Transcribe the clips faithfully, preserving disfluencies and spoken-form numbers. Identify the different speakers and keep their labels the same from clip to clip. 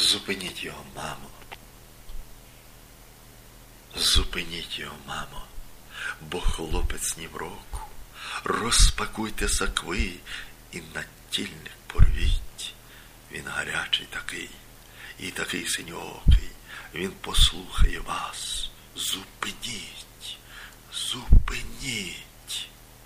Speaker 1: Зупиніть його, мамо. Зупиніть його, мамо, бо хлопець ні в року. Розпакуйте сакви і натільник порвіть. Він гарячий такий, і такий синьоокий. Він послухає вас. Зупиніть, зупиніть.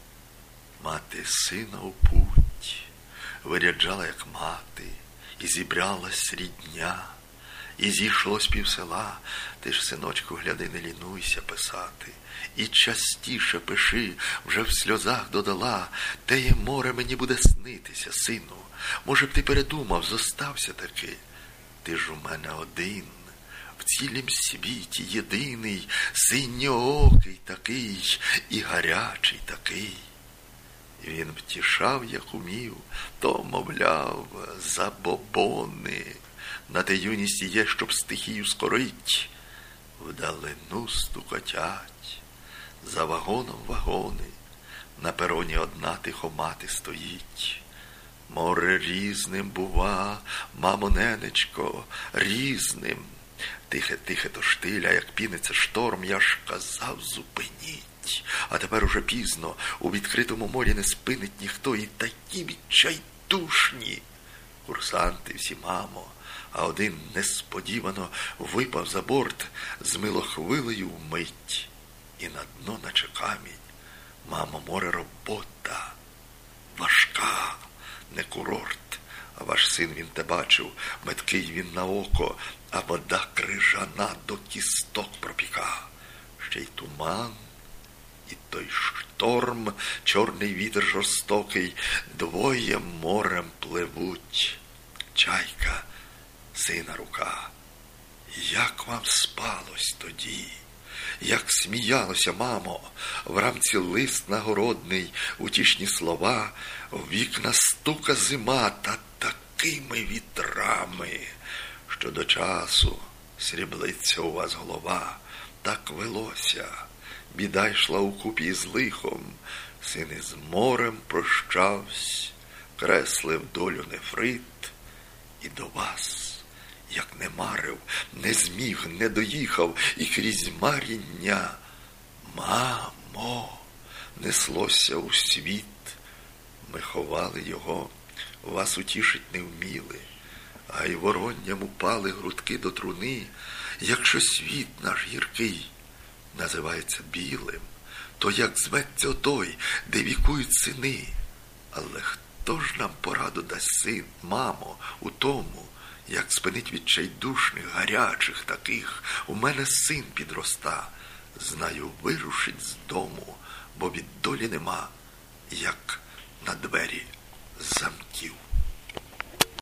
Speaker 1: Мати сина у путь виряджала, як мати, і зібралась рідня, і зійшлось пів села. Ти ж, синочку, гляди, не лінуйся писати, і частіше пиши, вже в сльозах додала. Теє море мені буде снитися, сину. Може б ти передумав, зостався таки. Ти ж у мене один, в цілім світі єдиний, синьоокий такий і гарячий такий. Він втішав, як умів, то, мовляв, забобони. На те юність є, щоб стихію скорить. Вдалину стукотять, за вагоном вагони, на пероні одна тихо мати стоїть. Море різним бува, мамо, ненечко, різним. Тихе-тихе то штиля, як піниться шторм, я ж казав, зупиніть. А тепер уже пізно, у відкритому морі не спинить ніхто, і такі відчайдушні. Курсанти всі, мамо, а один несподівано випав за борт з милохвилею вмить. І на дно, наче камінь, мамо, море робота, важка, не курорт. А ваш син, він те бачив, меткий він на око, а вода крижана до кісток пропіка. Ще й туман, і той шторм, чорний вітер жорстокий, двоє морем пливуть. Чайка, сина рука. Як вам спалось тоді? Як сміялося, мамо, в рамці лист нагородний, утішні слова, в вікна стука зима, та такими вітрами, що до часу сріблиться у вас голова. Так велося, біда йшла укупі з лихом, син із морем прощавсь, креслив долю нефрит, і до вас, як не марив, не зміг, не доїхав, і крізь маріння, мамо, неслося у світ. Ми ховали його, вас утішить не вміли, а й воронням упали грудки до труни. Якщо світ наш гіркий називається білим, то як зветься той, де вікують сини? Але хто ж нам пораду дасть, син, мамо, у тому, як спинить відчайдушних, гарячих таких? У мене син підроста, знаю, вирушить з дому, бо від долі нема, як